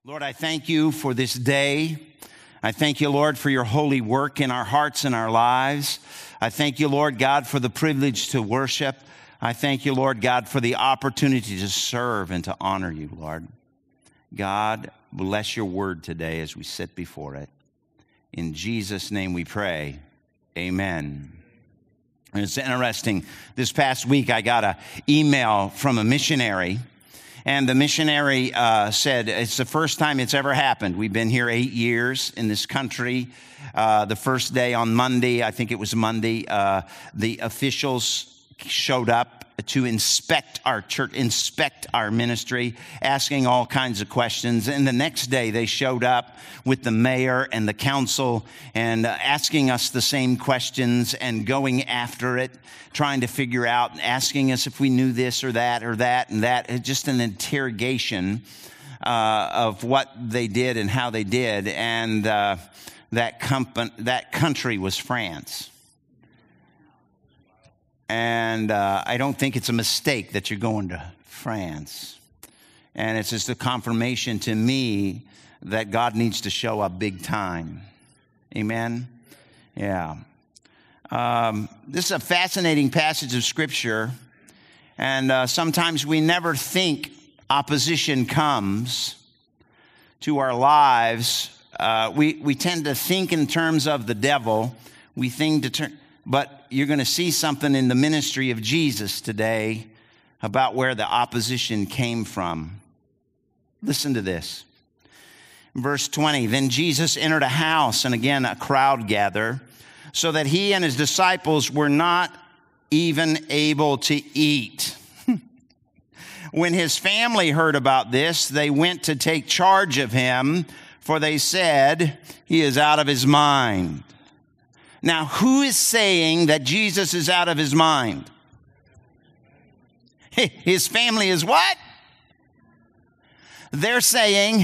Lord, I thank you for this day. I thank you, Lord, for your holy work in our hearts and our lives. I thank you, Lord God, for the privilege to worship. I thank you, Lord God, for the opportunity to serve and to honor you, Lord. God, bless your word today as we sit before it. In Jesus' name we pray. Amen. And it's interesting. This past week, I got an email from a missionary. And the missionary said, it's the first time it's ever happened. We've been here 8 years in this country. The first day on Monday, I think it was Monday, the officials showed up to inspect our church, inspect our ministry, asking all kinds of questions. And the next day they showed up with the mayor and the council and asking us the same questions and going after it, trying to figure out, asking us if we knew this or that or that and that. Just an interrogation of what they did and how they did. And that country was France. And I don't think it's a mistake that you're going to France. And it's just a confirmation to me that God needs to show up big time. Amen? Yeah. This is a fascinating passage of Scripture. And sometimes we never think opposition comes to our lives. We tend to think in terms of the devil. We think but you're going to see something in the ministry of Jesus today about where the opposition came from. Listen to this. Verse 20, then Jesus entered a house, and again a crowd gathered, so that he and his disciples were not even able to eat. When his family heard about this, they went to take charge of him, for they said, he is out of his mind. Now, who is saying that Jesus is out of his mind? His family is what? They're saying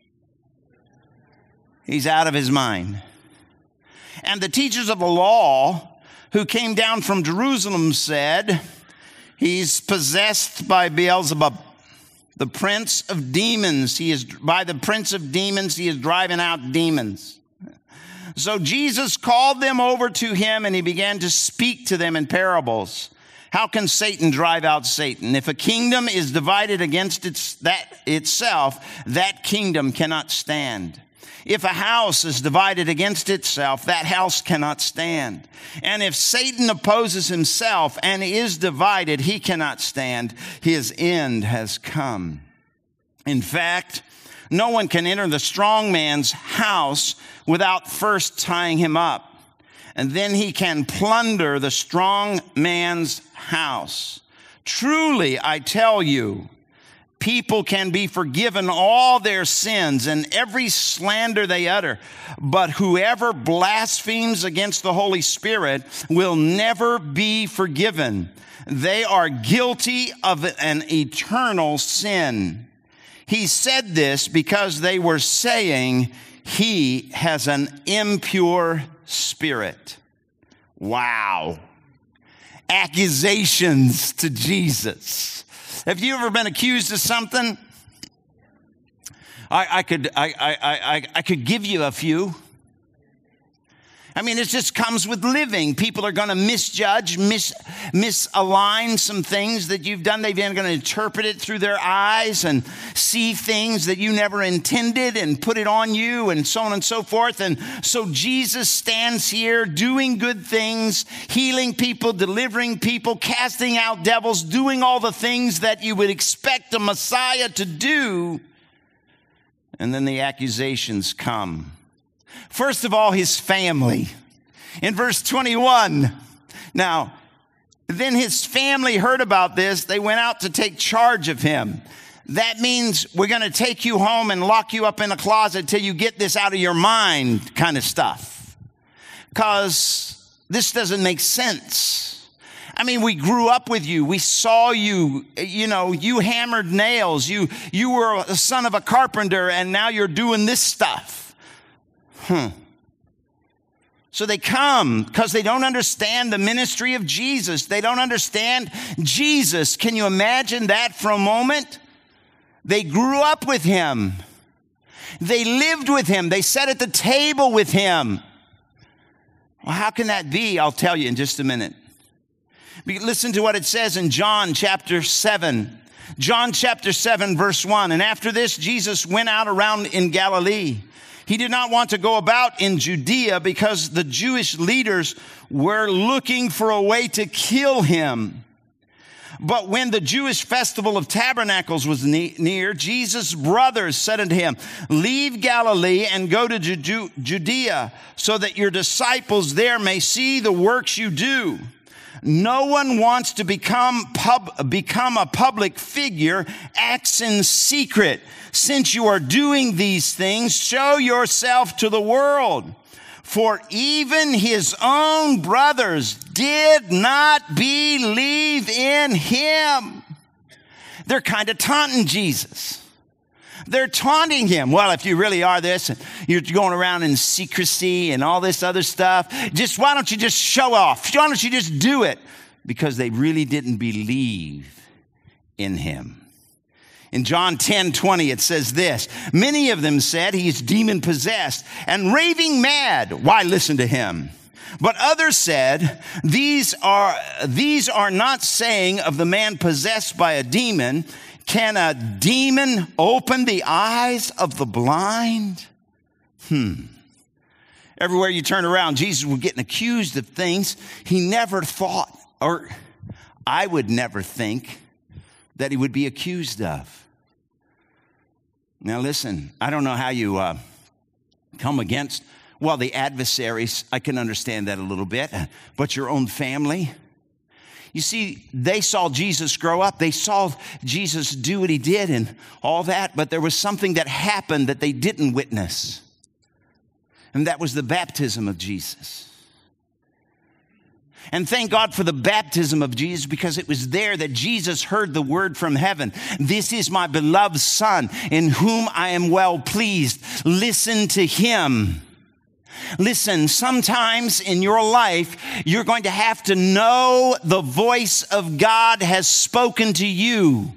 he's out of his mind. And the teachers of the law who came down from Jerusalem said, he's possessed by Beelzebub, the prince of demons. By the prince of demons, he is driving out demons. So Jesus called them over to him, and he began to speak to them in parables. How can Satan drive out Satan? If a kingdom is divided against itself, that kingdom cannot stand. If a house is divided against itself, that house cannot stand. And if Satan opposes himself and is divided, he cannot stand. His end has come. In fact, no one can enter the strong man's house without first tying him up. And then he can plunder the strong man's house. Truly, I tell you, people can be forgiven all their sins and every slander they utter. But whoever blasphemes against the Holy Spirit will never be forgiven. They are guilty of an eternal sin. He said this because they were saying he has an impure spirit. Wow. Accusations to Jesus. Have you ever been accused of something? I could give you a few. I mean, it just comes with living. People are going to misjudge, misalign some things that you've done. They're going to interpret it through their eyes and see things that you never intended and put it on you and so on and so forth. And so Jesus stands here doing good things, healing people, delivering people, casting out devils, doing all the things that you would expect a Messiah to do. And then the accusations come. First of all, his family. In verse 21, now, then his family heard about this. They went out to take charge of him. That means we're going to take you home and lock you up in a closet till you get this out of your mind kind of stuff. Because this doesn't make sense. I mean, we grew up with you. We saw you, you hammered nails. You were a son of a carpenter, and now you're doing this stuff. So they come because they don't understand the ministry of Jesus. They don't understand Jesus. Can you imagine that for a moment? They grew up with him. They lived with him. They sat at the table with him. Well, how can that be? I'll tell you in just a minute. Listen to what it says in John chapter 7. John chapter 7, verse 1. And after this, Jesus went out around in Galilee. He did not want to go about in Judea because the Jewish leaders were looking for a way to kill him. But when the Jewish festival of tabernacles was near, Jesus' brothers said unto him, leave Galilee and go to Judea, so that your disciples there may see the works you do. No one wants to become a public figure, acts in secret. Since you are doing these things, show yourself to the world. For even his own brothers did not believe in him. They're kind of taunting Jesus. They're taunting him. Well, if you really are this, and you're going around in secrecy and all this other stuff, why don't you just show off? Why don't you just do it? Because they really didn't believe in him. In John 10:20, it says this, many of them said he is demon possessed and raving mad. Why listen to him? But others said, these are not saying of the man possessed by a demon. Can a demon open the eyes of the blind? Everywhere you turn around, Jesus was getting accused of things he never thought, or I would never think that he would be accused of. Now listen, I don't know how you come against, the adversaries. I can understand that a little bit, but your own family. You see, they saw Jesus grow up. They saw Jesus do what he did and all that, but there was something that happened that they didn't witness. And that was the baptism of Jesus. And thank God for the baptism of Jesus, because it was there that Jesus heard the word from heaven. This is my beloved Son, in whom I am well pleased. Listen to him. Listen, sometimes in your life, you're going to have to know the voice of God has spoken to you.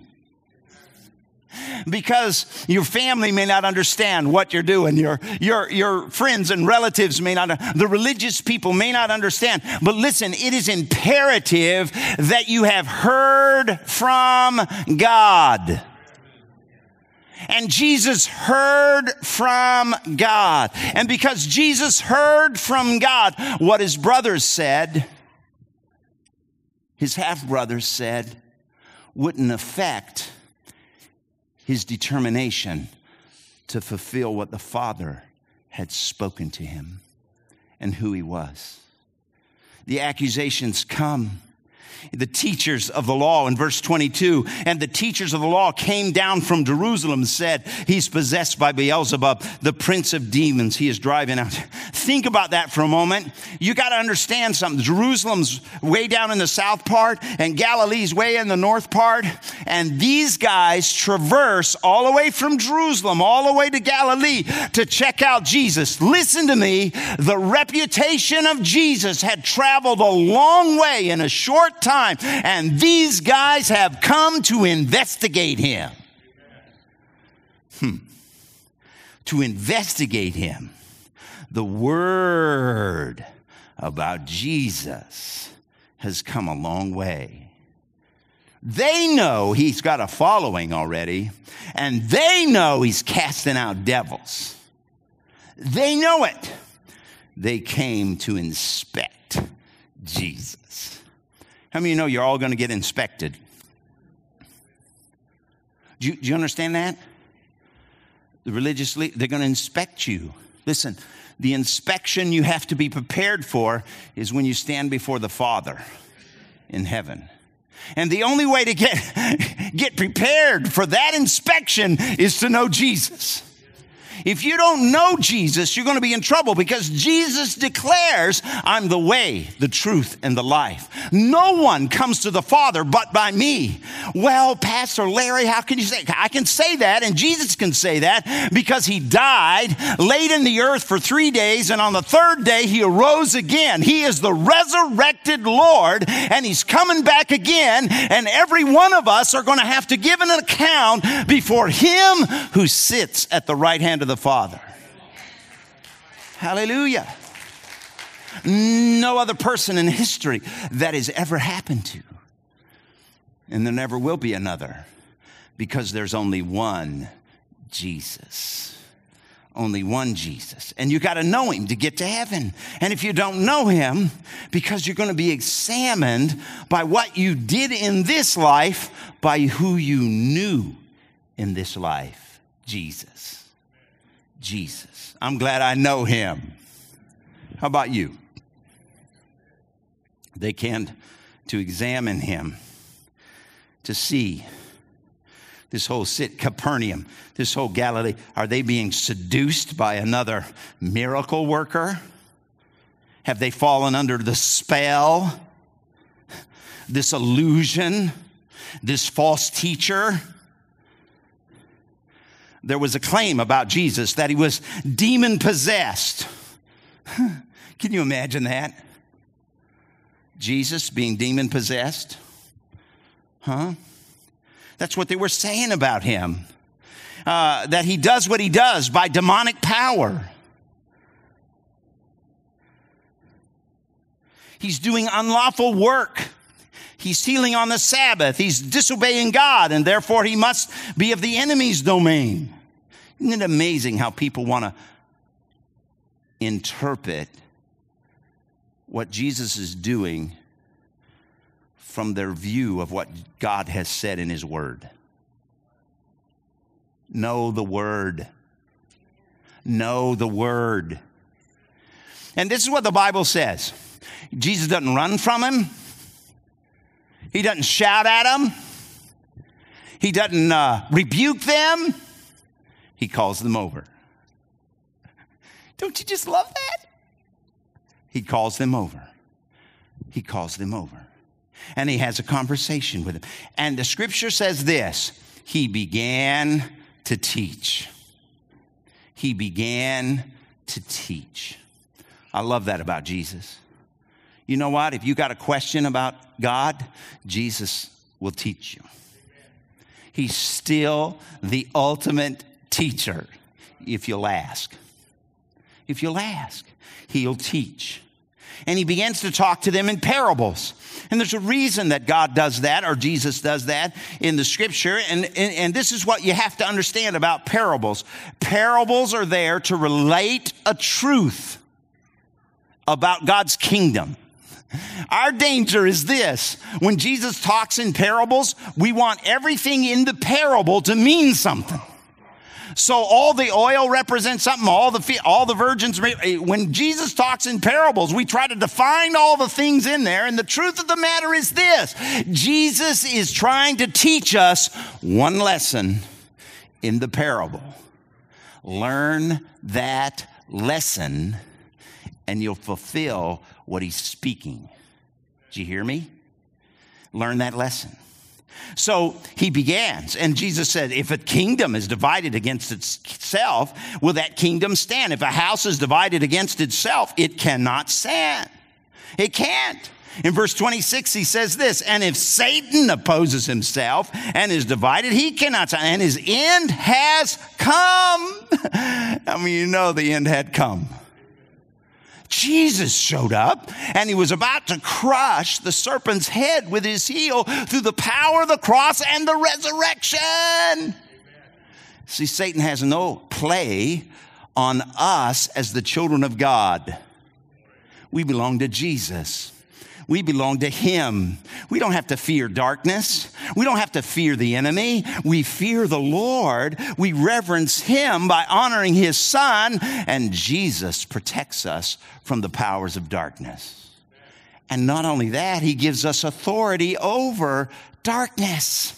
Because your family may not understand what you're doing. Your friends and relatives may not, the religious people may not understand. But listen, it is imperative that you have heard from God. And Jesus heard from God. And because Jesus heard from God what his brothers said, his half-brothers said, wouldn't affect his determination to fulfill what the Father had spoken to him and who he was. The accusations come. The teachers of the law in verse 22, and the teachers of the law came down from Jerusalem and said, he's possessed by Beelzebub, the prince of demons. He is driving out. Think about that for a moment. You got to understand something. Jerusalem's way down in the south part and Galilee's way in the north part. And these guys traverse all the way from Jerusalem, all the way to Galilee to check out Jesus. Listen to me. The reputation of Jesus had traveled a long way in a short time. And these guys have come to investigate him. To investigate him. The word about Jesus has come a long way. They know he's got a following already, and they know he's casting out devils. They know it. They came to inspect Jesus. How many of you know you're all going to get inspected? Do you understand that? The religious they're going to inspect you. Listen, the inspection you have to be prepared for is when you stand before the Father in heaven. And the only way to get prepared for that inspection is to know Jesus. If you don't know Jesus, you're going to be in trouble, because Jesus declares, I'm the way, the truth, and the life. No one comes to the Father but by me. Well, Pastor Larry, how can you say? I can say that, and Jesus can say that, because he died, laid in the earth for 3 days, and on the third day he arose again. He is the resurrected Lord, and he's coming back again, and every one of us are going to have to give an account before him who sits at the right hand of of the Father. Hallelujah. No other person in history that has ever happened to. And there never will be another, because there's only one Jesus. Only one Jesus. And you got to know him to get to heaven. And if you don't know him, because you're going to be examined by what you did in this life, by who you knew in this life. Jesus. Jesus. I'm glad I know him. How about you? They came to examine him, to see this whole Capernaum, this whole Galilee. Are they being seduced by another miracle worker? Have they fallen under the spell, this illusion, this false teacher? There was a claim about Jesus that he was demon possessed. Can you imagine that? Jesus being demon possessed? Huh? That's what they were saying about him. That he does what he does by demonic power. He's doing unlawful work. He's healing on the Sabbath. He's disobeying God, and therefore he must be of the enemy's domain. Isn't it amazing how people want to interpret what Jesus is doing from their view of what God has said in his word? Know the word. Know the word. And this is what the Bible says. Jesus doesn't run from him. He doesn't shout at them. He doesn't rebuke them. He calls them over. Don't you just love that? He calls them over. He calls them over. And he has a conversation with them. And the scripture says this: he began to teach. He began to teach. I love that about Jesus. You know what? If you got a question about God, Jesus will teach you. He's still the ultimate teacher, if you'll ask. If you'll ask, he'll teach. And he begins to talk to them in parables. And there's a reason that God does that, or Jesus does that in the scripture. And this is what you have to understand about parables. Parables are there to relate a truth about God's kingdom. Our danger is this: when Jesus talks in parables, we want everything in the parable to mean something. So all the oil represents something, all the virgins. When Jesus talks in parables, we try to define all the things in there. And the truth of the matter is this: Jesus is trying to teach us one lesson in the parable. Learn that lesson and you'll fulfill what he's speaking. Did you hear me? Learn that lesson. So he begins, and Jesus said, if a kingdom is divided against itself, will that kingdom stand? If a house is divided against itself, it cannot stand. It can't. In verse 26, he says this: and if Satan opposes himself and is divided, he cannot stand, and his end has come. I mean, you know the end had come. Jesus showed up, and he was about to crush the serpent's head with his heel through the power of the cross and the resurrection. Amen. See, Satan has no play on us as the children of God. We belong to Jesus. We belong to him. We don't have to fear darkness. We don't have to fear the enemy. We fear the Lord. We reverence him by honoring his son. And Jesus protects us from the powers of darkness. And not only that, he gives us authority over darkness.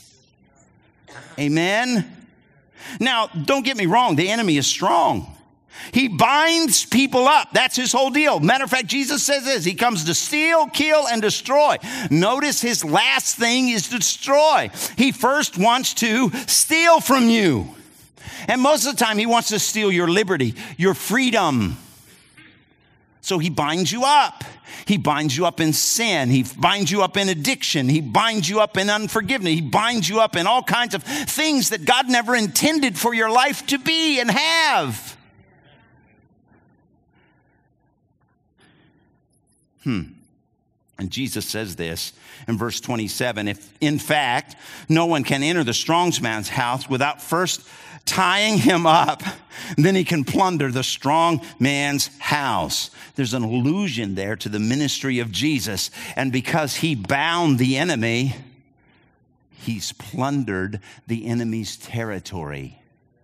Amen. Now, don't get me wrong. The enemy is strong. He binds people up. That's his whole deal. Matter of fact, Jesus says this: he comes to steal, kill, and destroy. Notice his last thing is to destroy. He first wants to steal from you. And most of the time, he wants to steal your liberty, your freedom. So he binds you up. He binds you up in sin. He binds you up in addiction. He binds you up in unforgiveness. He binds you up in all kinds of things that God never intended for your life to be and have. And Jesus says this in verse 27, if in fact no one can enter the strong man's house without first tying him up, then he can plunder the strong man's house. There's an allusion there to the ministry of Jesus. And because he bound the enemy, he's plundered the enemy's territory.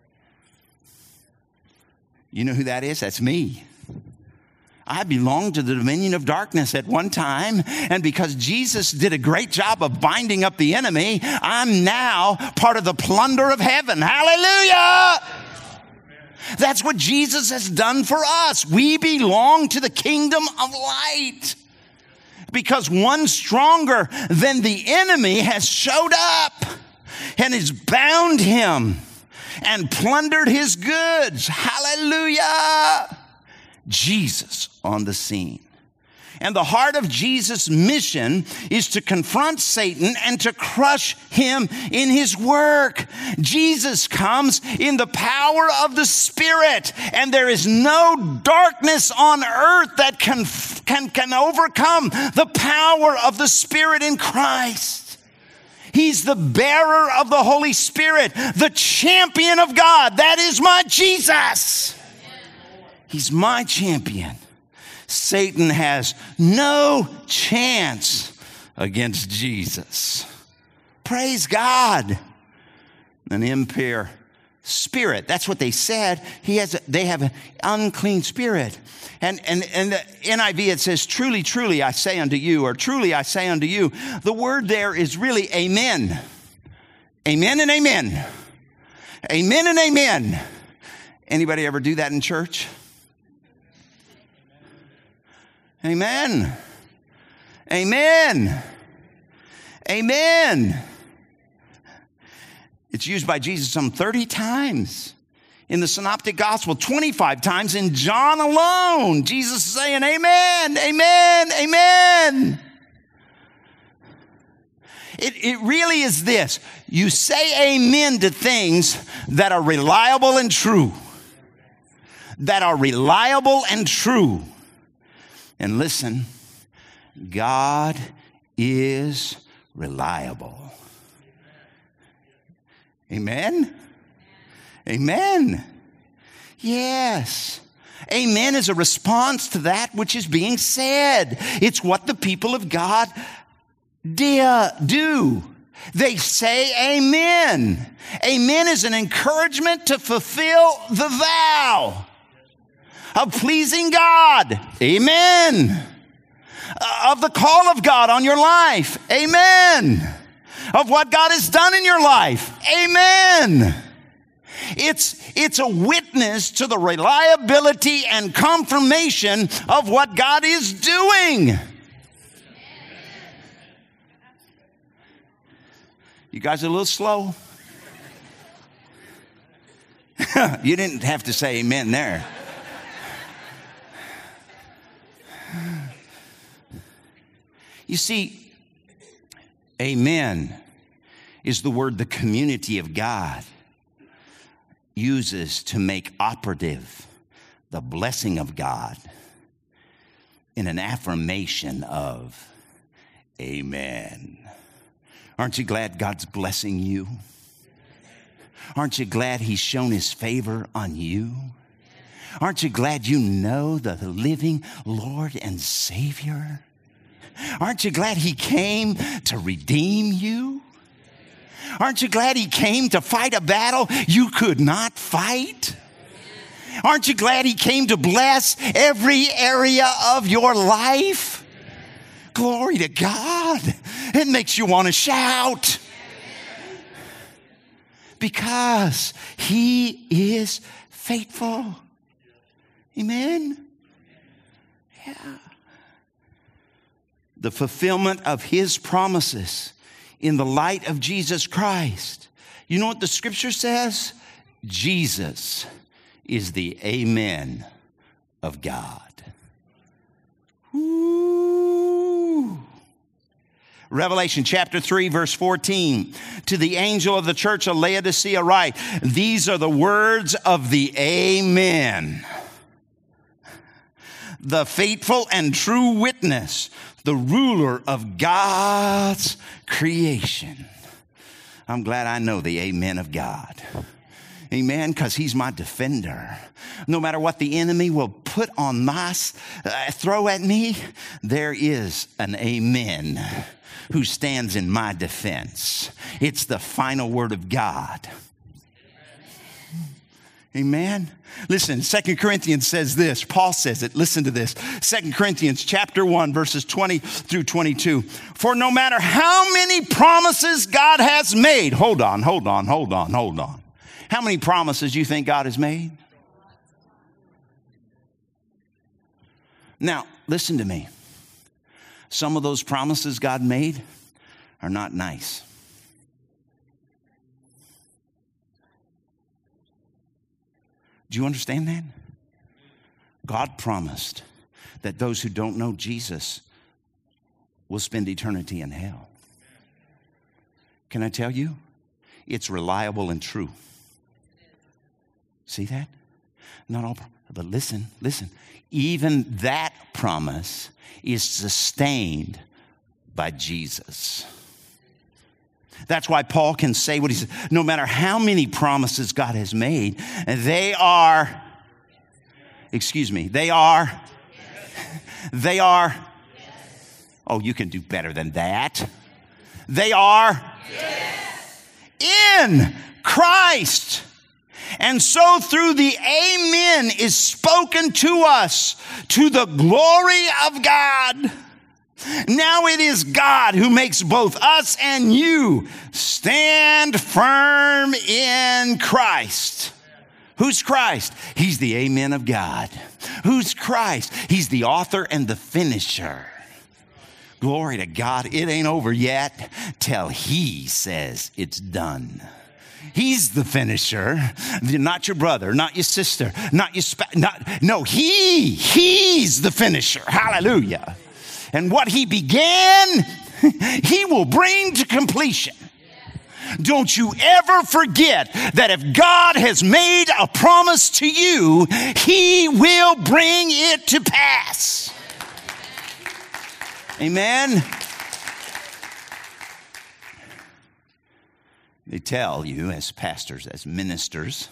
You know who that is? That's me. I belonged to the dominion of darkness at one time, and because Jesus did a great job of binding up the enemy, I'm now part of the plunder of heaven. Hallelujah! That's what Jesus has done for us. We belong to the kingdom of light because one stronger than the enemy has showed up and has bound him and plundered his goods. Hallelujah! Jesus on the scene. And the heart of Jesus' mission is to confront Satan and to crush him in his work. Jesus comes in the power of the Spirit, and there is no darkness on earth that can overcome the power of the Spirit in Christ. He's the bearer of the Holy Spirit, the champion of God. That is my Jesus. He's my champion. Satan has no chance against Jesus. Praise God. An impure spirit. That's what they said. They have an unclean spirit. And the NIV, it says, truly, truly, I say unto you, or truly, I say unto you. The word there is really amen. Amen and amen. Amen and amen. Anybody ever do that in church? Amen. Amen. Amen. It's used by Jesus some 30 times in the Synoptic Gospel, 25 times in John alone. Jesus is saying, amen, amen, amen. It really is this. You say amen to things that are reliable and true. That are reliable and true. And listen, God is reliable. Amen? Amen. Yes. Amen is a response to that which is being said. It's what the people of God do. They say amen. Amen is an encouragement to fulfill the vow of pleasing God. Amen. Of the call of God on your life. Amen. Of what God has done in your life. Amen. It's a witness to the reliability and confirmation of what God is doing. You guys are a little slow. You didn't have to say amen there. You see, amen is the word the community of God uses to make operative the blessing of God in an affirmation of amen. Aren't you glad God's blessing you? Aren't you glad he's shown his favor on you? Aren't you glad you know the living Lord and Savior? Aren't you glad he came to redeem you? Aren't you glad he came to fight a battle you could not fight? Aren't you glad he came to bless every area of your life? Glory to God. It makes you want to shout. Because he is faithful. Amen? Yeah. The fulfillment of his promises in the light of Jesus Christ. You know what the scripture says? Jesus is the amen of God. Ooh. Revelation chapter 3, verse 14. To the angel of the church of Laodicea write, these are the words of the Amen, the faithful and true witness, the ruler of God's creation. I'm glad I know the Amen of God. Amen, because he's my defender. No matter what the enemy will put on throw at me, there is an amen who stands in my defense. It's the final word of God. Amen. Listen, 2 Corinthians says this. Paul says it. Listen to this. 2 Corinthians chapter 1, verses 20 through 22. For no matter how many promises God has made. Hold on. How many promises do you think God has made? Now, listen to me. Some of those promises God made are not nice. Do you understand that? God promised that those who don't know Jesus will spend eternity in hell. Can I tell you? It's reliable and true. See that? Not all, but listen. Even that promise is sustained by Jesus. That's why Paul can say what he said. No matter how many promises God has made, they are, oh, you can do better than that. They are in Christ. And so through the amen is spoken to us to the glory of God. Now it is God who makes both us and you stand firm in Christ. Who's Christ? He's the amen of God. Who's Christ? He's the author and the finisher. Glory to God. It ain't over yet till he says it's done. He's the finisher, not your brother, not your sister, not your spouse. He's the finisher. Hallelujah. And what he began, he will bring to completion. Don't you ever forget that if God has made a promise to you, he will bring it to pass. Amen. They tell you as pastors, as ministers,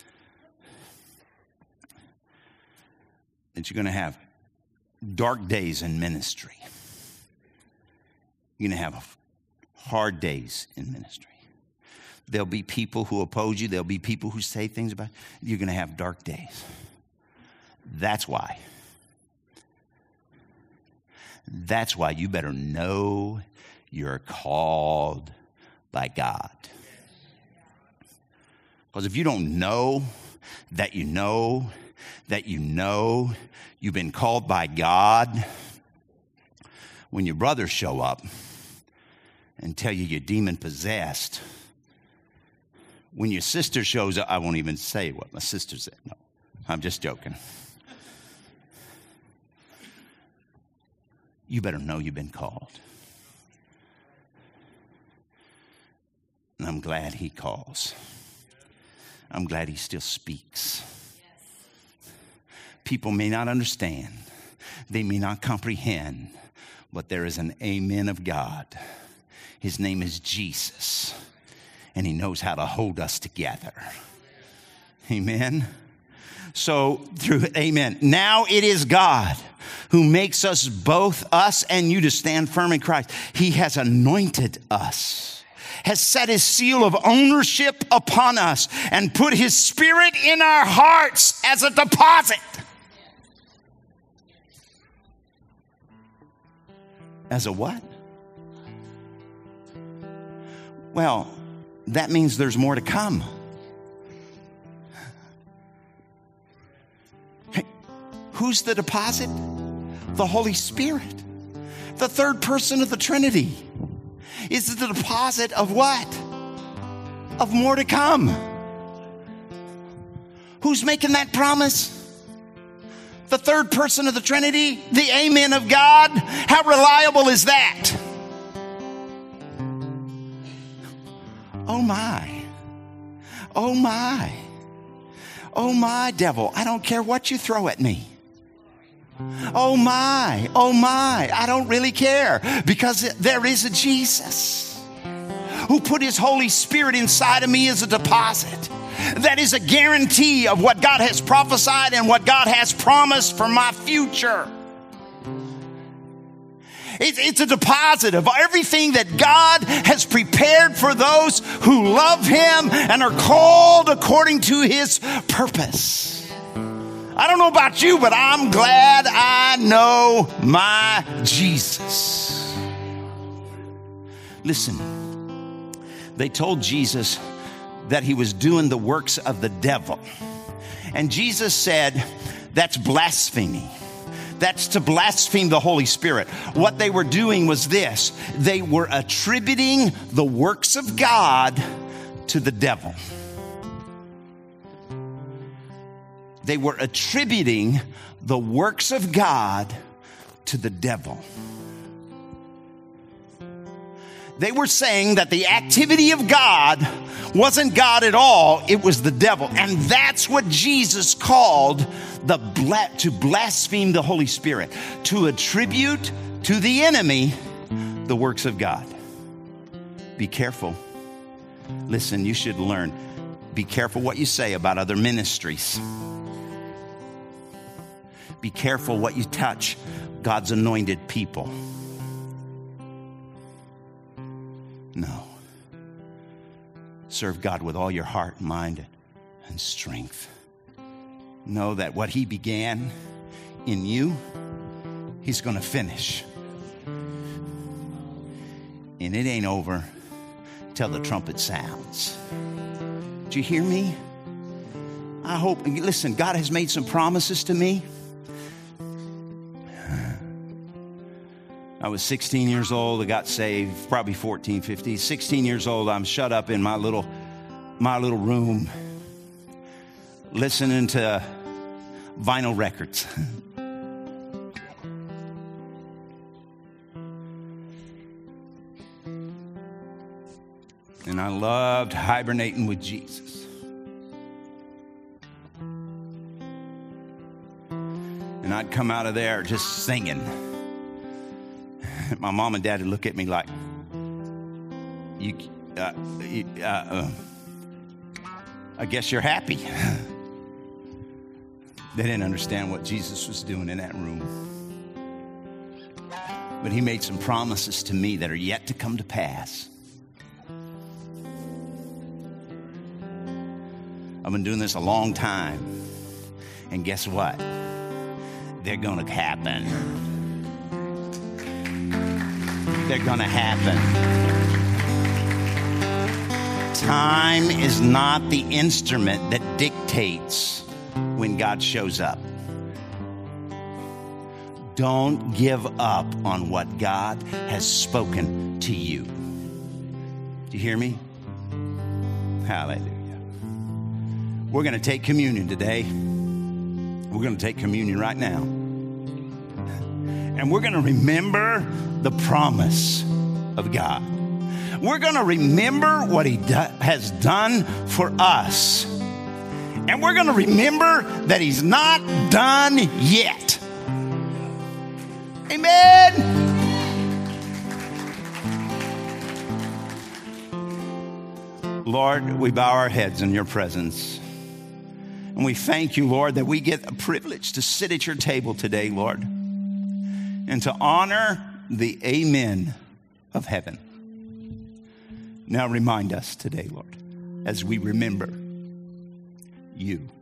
that you're going to have dark days in ministry. You're going to have hard days in ministry. There'll be people who oppose you. There'll be people who say things about you. You're going to have dark days. That's why you better know you're called by God. Because if you don't know that you've been called by God, when your brothers show up and tell you you're demon possessed, when your sister shows up, I won't even say what my sister said. No, I'm just joking. You better know you've been called. And I'm glad he calls. I'm glad he still speaks. People may not understand. They may not comprehend. But there is an amen of God. His name is Jesus. And he knows how to hold us together. Amen. So through amen. Now it is God who makes us both, us and you, to stand firm in Christ. He has anointed us, has set his seal of ownership upon us, and put his spirit in our hearts as a deposit. As a what? Well, that means there's more to come. Hey, who's the deposit? The Holy Spirit. The third person of the Trinity. Is the deposit of what? Of more to come. Who's making that promise? The third person of the Trinity, the amen of God. How reliable is that? Oh my. Oh my. Oh my, devil. I don't care what you throw at me. Oh my. Oh my. I don't really care, because there is a Jesus who put his Holy Spirit inside of me as a deposit. That is a guarantee of what God has prophesied and what God has promised for my future. It's a deposit of everything that God has prepared for those who love him and are called according to his purpose. I don't know about you, but I'm glad I know my Jesus. Listen, they told Jesus that he was doing the works of the devil. And Jesus said, that's blasphemy. That's to blaspheme the Holy Spirit. What they were doing was this. They were attributing the works of God to the devil. They were attributing the works of God to the devil. They were saying that the activity of God wasn't God at all, it was the devil. And that's what Jesus called to blaspheme the Holy Spirit, to attribute to the enemy the works of God. Be careful. Listen, you should learn. Be careful what you say about other ministries. Be careful what you touch God's anointed people. No. Serve God with all your heart, mind, and strength. Know that what he began in you, he's going to finish. And it ain't over till the trumpet sounds. Do you hear me? I hope, listen, God has made some promises to me. I was 16 years old. I got saved, probably 14, 15. 16 years old, I'm shut up in my little room listening to vinyl records. And I loved hibernating with Jesus. And I'd come out of there just singing. My mom and dad would look at me like, I guess you're happy. They didn't understand what Jesus was doing in that room. But he made some promises to me that are yet to come to pass. I've been doing this a long time. And guess what? They're going to happen. They're going to happen. Time is not the instrument that dictates when God shows up. Don't give up on what God has spoken to you. Do you hear me? Hallelujah. We're going to take communion today. We're going to take communion right now. And we're going to remember the promise of God. We're going to remember what he has done for us. And we're going to remember that he's not done yet. Amen. Lord, we bow our heads in your presence. And we thank you, Lord, that we get a privilege to sit at your table today, Lord, and to honor the amen of heaven. Now remind us today, Lord, as we remember you.